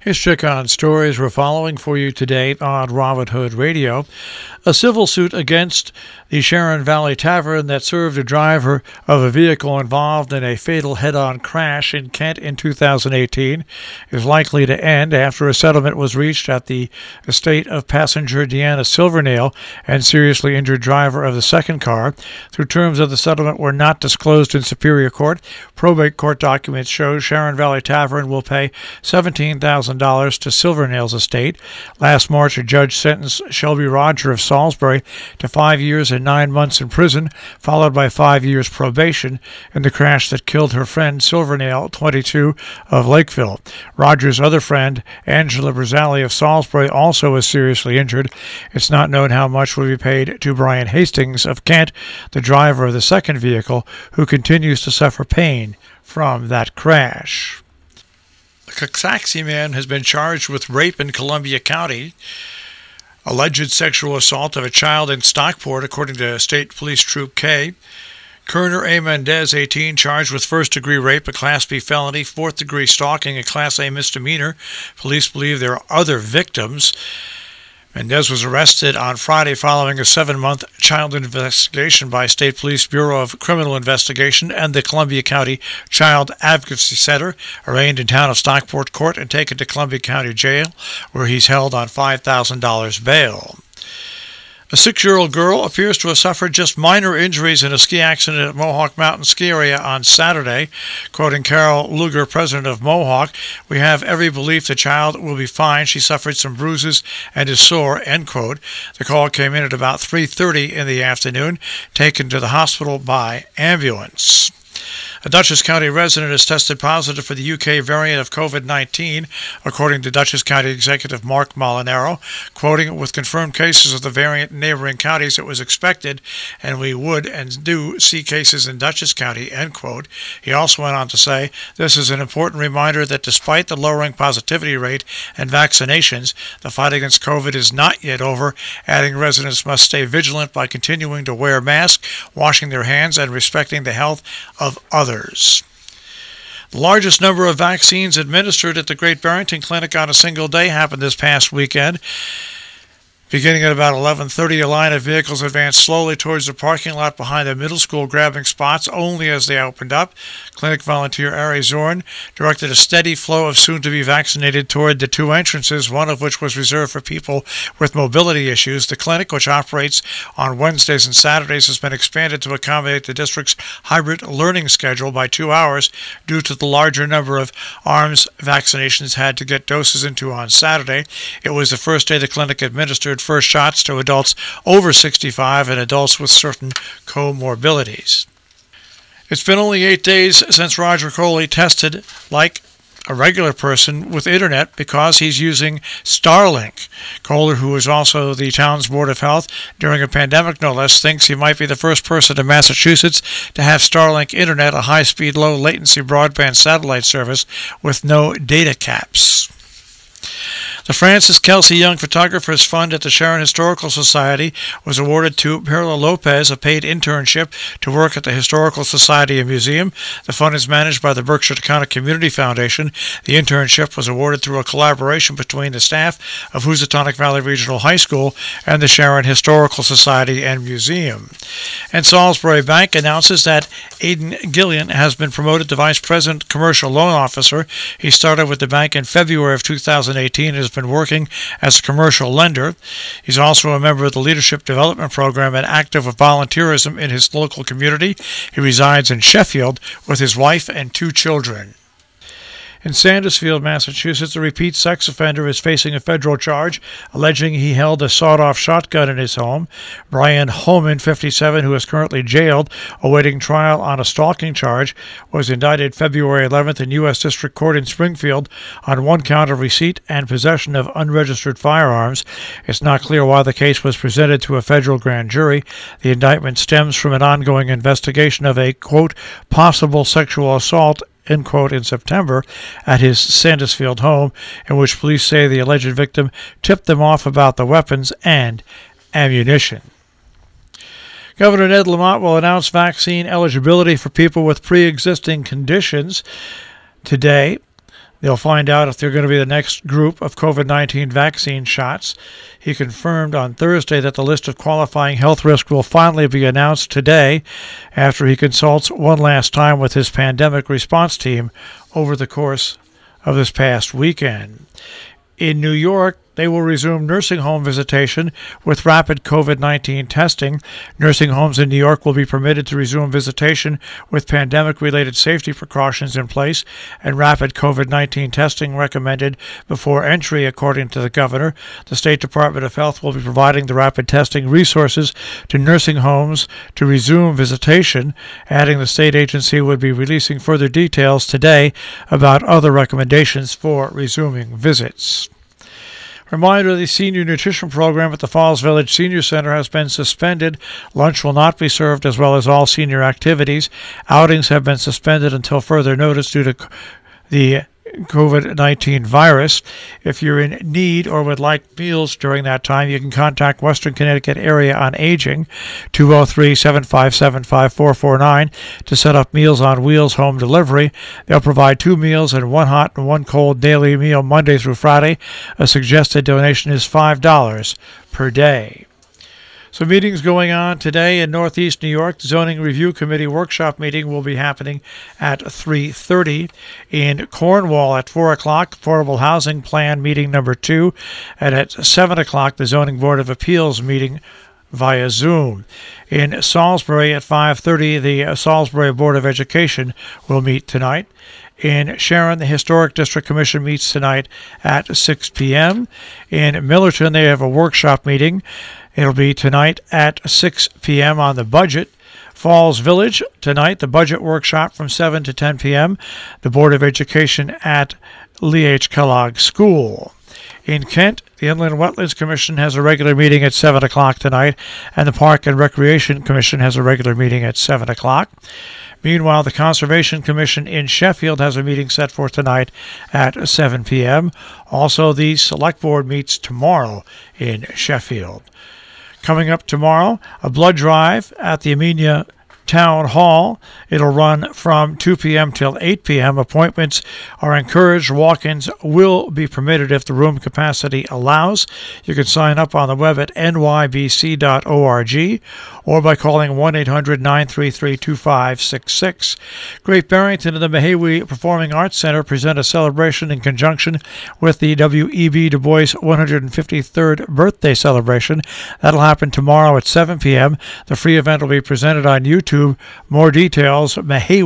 Here's Chick on Stories we're following for you today on Robin Hood Radio. A civil suit against the Sharon Valley Tavern that served a driver of a vehicle involved in a fatal head-on crash in Kent in 2018 is likely to end after a settlement was reached at the estate of passenger Deanna Silvernail and seriously injured driver of the second car. Through terms of the settlement were not disclosed in Superior Court, probate court documents show Sharon Valley Tavern will pay $17,000 to Silvernail's estate. Last March, a judge sentenced Shelby Roger of Salisbury to 5 years and 9 months in prison, followed by 5 years probation in the crash that killed her friend Silvernail, 22, of Lakeville. Roger's other friend, Angela Brzali of Salisbury, also was seriously injured. It's not known how much will be paid to Brian Hastings of Kent, the driver of the second vehicle, who continues to suffer pain from that crash. A Coxsackie man has been charged with rape in Columbia County. Alleged sexual assault of a child in Stockport, according to State Police Troop K. Kerner A. Mendez, 18, charged with first-degree rape, a Class B felony, fourth-degree stalking, a Class A misdemeanor. Police believe there are other victims. Mendez was arrested on Friday following a 7-month child investigation by State Police Bureau of Criminal Investigation and the Columbia County Child Advocacy Center, arraigned in town of Stockport Court and taken to Columbia County Jail, where he's held on $5,000 bail. A 6-year-old girl appears to have suffered just minor injuries in a ski accident at Mohawk Mountain Ski Area on Saturday. Quoting Carol Luger, president of Mohawk, "We have every belief the child will be fine. She suffered some bruises and is sore," end quote. The call came in at about 3:30 in the afternoon, taken to the hospital by ambulance. A Dutchess County resident has tested positive for the UK variant of COVID-19, according to Dutchess County Executive Mark Molinaro. Quoting, "With confirmed cases of the variant in neighboring counties, it was expected, and we would and do see cases in Dutchess County," end quote. He also went on to say, "This is an important reminder that despite the lowering positivity rate and vaccinations, the fight against COVID is not yet over," adding residents must stay vigilant by continuing to wear masks, washing their hands, and respecting the health of others. The largest number of vaccines administered at the Great Barrington Clinic on a single day happened this past weekend. Beginning at about 11:30, a line of vehicles advanced slowly towards the parking lot behind the middle school, grabbing spots only as they opened up. Clinic volunteer Ari Zorn directed a steady flow of soon-to-be vaccinated toward the two entrances, one of which was reserved for people with mobility issues. The clinic, which operates on Wednesdays and Saturdays, has been expanded to accommodate the district's hybrid learning schedule by 2 hours due to the larger number of arms vaccinations had to get doses into on Saturday. It was the first day the clinic administered first shots to adults over 65 and adults with certain comorbidities. It's been only 8 days since Roger Coley tested like a regular person with internet because he's using Starlink. Kohler, who is also the town's Board of Health during a pandemic no less, thinks he might be the first person in Massachusetts to have Starlink internet, a high-speed, low-latency broadband satellite service with no data caps. The Francis Kelsey Young Photographers Fund at the Sharon Historical Society was awarded to Perla Lopez a paid internship to work at the Historical Society and Museum. The fund is managed by the Berkshire County Community Foundation. The internship was awarded through a collaboration between the staff of Housatonic Valley Regional High School and the Sharon Historical Society and Museum. And Salisbury Bank announces that Aidan Gillian has been promoted to Vice President Commercial Loan Officer. He started with the bank in February of 2018 and has been working as a commercial lender. He's also a member of the Leadership Development Program and active with volunteerism in his local community. He resides in Sheffield with his wife and 2 children. In Sandersfield, Massachusetts, a repeat sex offender is facing a federal charge alleging he held a sawed-off shotgun in his home. Brian Holman, 57, who is currently jailed awaiting trial on a stalking charge, was indicted February 11th in U.S. District Court in Springfield on 1 count of receipt and possession of unregistered firearms. It's not clear why the case was presented to a federal grand jury. The indictment stems from an ongoing investigation of a, quote, possible sexual assault, end quote, in September at his Sandersfield home, in which police say the alleged victim tipped them off about the weapons and ammunition. Governor Ned Lamont will announce vaccine eligibility for people with pre-existing conditions today. They'll find out if they're going to be the next group of COVID-19 vaccine shots. He confirmed on Thursday that the list of qualifying health risks will finally be announced today after he consults one last time with his pandemic response team over the course of this past weekend. In New York, they will resume nursing home visitation with rapid COVID-19 testing. Nursing homes in New York will be permitted to resume visitation with pandemic-related safety precautions in place and rapid COVID-19 testing recommended before entry, according to the governor. The State Department of Health will be providing the rapid testing resources to nursing homes to resume visitation, adding the state agency would be releasing further details today about other recommendations for resuming visits. Reminder, the senior nutrition program at the Falls Village Senior Center has been suspended. Lunch will not be served, as well as all senior activities. Outings have been suspended until further notice due to the COVID-19 virus. If you're in need or would like meals during that time, you can contact Western Connecticut Area on Aging, 203-757-5449, to set up Meals on Wheels home delivery. They'll provide 2 meals and 1 hot and 1 cold daily meal Monday through Friday. A suggested donation is $5 per day. So meetings going on today in Northeast New York. The Zoning Review Committee workshop meeting will be happening at 3:30. In Cornwall at 4 o'clock, Affordable Housing Plan meeting number 2. And at 7 o'clock, the Zoning Board of Appeals meeting via Zoom. In Salisbury at 5:30, the Salisbury Board of Education will meet tonight. In Sharon, the Historic District Commission meets tonight at 6 p.m. In Millerton, they have a workshop meeting. It'll be tonight at 6 p.m. on the budget. Falls Village, tonight, the budget workshop from 7 to 10 p.m. The Board of Education at Lee H. Kellogg School. In Kent, the Inland Wetlands Commission has a regular meeting at 7 o'clock tonight, and the Park and Recreation Commission has a regular meeting at 7 o'clock. Meanwhile, the Conservation Commission in Sheffield has a meeting set for tonight at 7 p.m. Also, the Select Board meets tomorrow in Sheffield. Coming up tomorrow, a blood drive at the Amenia Town Hall. It'll run from 2 p.m. till 8 p.m. Appointments are encouraged. Walk-ins will be permitted if the room capacity allows. You can sign up on the web at nybc.org or by calling 1-800-933-2566. Great Barrington and the Mehawi Performing Arts Center present a celebration in conjunction with the W.E.B. Du Bois 153rd birthday celebration. That'll happen tomorrow at 7 p.m. The free event will be presented on YouTube. More details,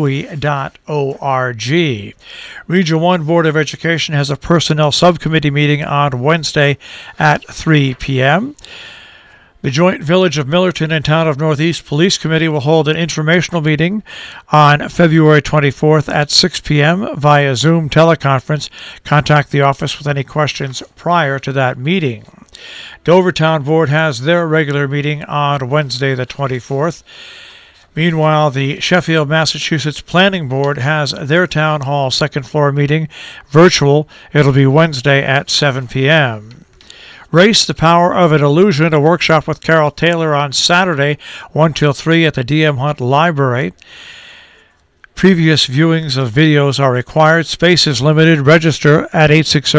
mehawi.org. Region 1 Board of Education has a personnel subcommittee meeting on Wednesday at 3 p.m. The Joint Village of Millerton and Town of Northeast Police Committee will hold an informational meeting on February 24th at 6 p.m. via Zoom teleconference. Contact the office with any questions prior to that meeting. Dover Town Board has their regular meeting on Wednesday the 24th. Meanwhile, the Sheffield, Massachusetts Planning Board has their town hall second floor meeting virtual. It'll be Wednesday at 7 p.m. Race the Power of an Illusion, a workshop with Carol Taylor on Saturday, 1 till 3 at the D.M. Hunt Library. Previous viewings of videos are required. Space is limited. Register at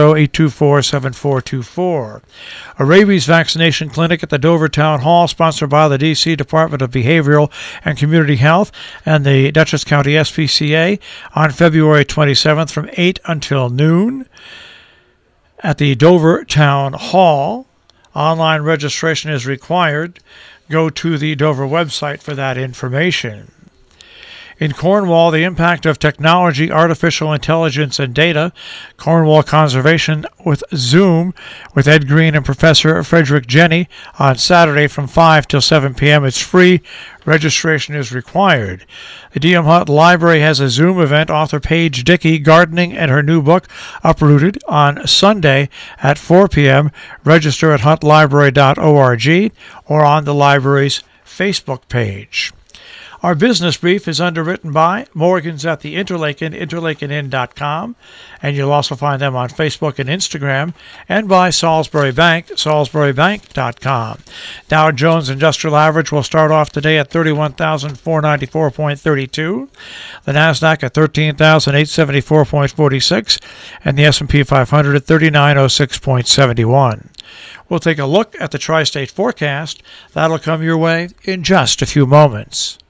860-824-7424. A rabies vaccination clinic at the Dover Town Hall, sponsored by the D.C. Department of Behavioral and Community Health and the Dutchess County SPCA on February 27th from 8 until noon at the Dover Town Hall. Online registration is required. Go to the Dover website for that information. In Cornwall, the impact of technology, artificial intelligence, and data. Cornwall Conservation with Zoom with Ed Green and Professor Frederick Jenny on Saturday from 5 till 7 p.m. It's free. Registration is required. The D.M. Hunt Library has a Zoom event. Author Paige Dickey, Gardening and her new book, Uprooted, on Sunday at 4 p.m. Register at huntlibrary.org or on the library's Facebook page. Our business brief is underwritten by Morgans at the Interlaken, interlakenin.com, and you'll also find them on Facebook and Instagram, and by Salisbury Bank, salisburybank.com. Dow Jones Industrial Average will start off today at 31,494.32, the NASDAQ at 13,874.46, and the S&P 500 at 3906.71. We'll take a look at the tri-state forecast. That'll come your way in just a few moments.